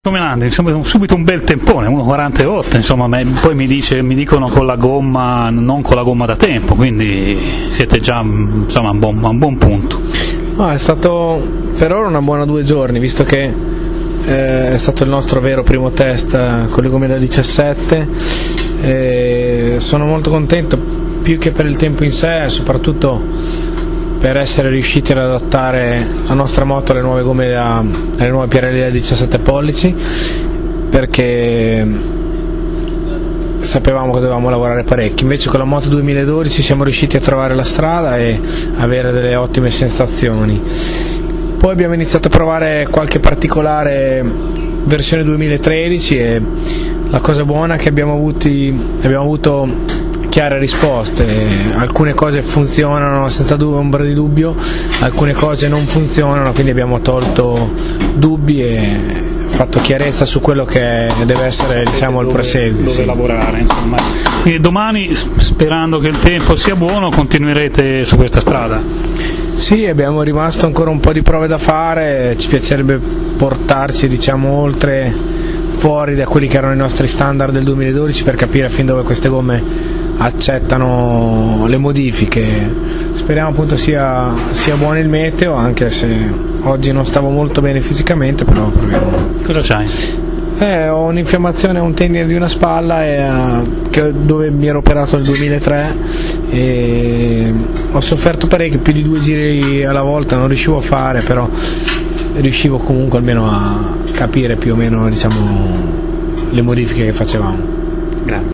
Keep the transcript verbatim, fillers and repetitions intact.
Come Nandi, insomma, subito un bel tempone, uno quarantotto, insomma, poi mi, dice, mi dicono con la gomma, non con la gomma da tempo, quindi siete già insomma, a un buon, a un buon punto. No, è stato per ora una buona due giorni, visto che eh, è stato il nostro vero primo test con le gomme da diciassette. E sono molto contento, più che per il tempo in sé, soprattutto per essere riusciti ad adattare la nostra moto alle nuove gomme da, alle nuove Pirelli da diciassette pollici, perché sapevamo che dovevamo lavorare parecchio. Invece con la moto duemiladodici siamo riusciti a trovare la strada e avere delle ottime sensazioni. Poi abbiamo iniziato a provare qualche particolare versione duemilatredici e la cosa buona è che abbiamo, avuti, abbiamo avuto chiare risposte. Alcune cose funzionano senza ombra di dubbio, alcune cose non funzionano, quindi abbiamo tolto dubbi e fatto chiarezza su quello che deve essere, diciamo, il proseguo. Dove sì. lavorare, insomma. Quindi domani, sperando che il tempo sia buono, continuerete su questa strada? Sì, abbiamo rimasto ancora un po' di prove da fare, ci piacerebbe portarci, diciamo, oltre, fuori da quelli che erano i nostri standard del duemiladodici, per capire fin dove queste gomme accettano le modifiche. Speriamo appunto sia, sia buono il meteo, anche se oggi non stavo molto bene fisicamente, però proviamo. Cosa c'hai? Eh, ho un'infiammazione a un tendine di una spalla e, uh, che, dove mi ero operato nel duemilatré e ho sofferto parecchio, più di due giri alla volta non riuscivo a fare, però riuscivo comunque almeno a capire più o meno, diciamo, le modifiche che facevamo. Grazie.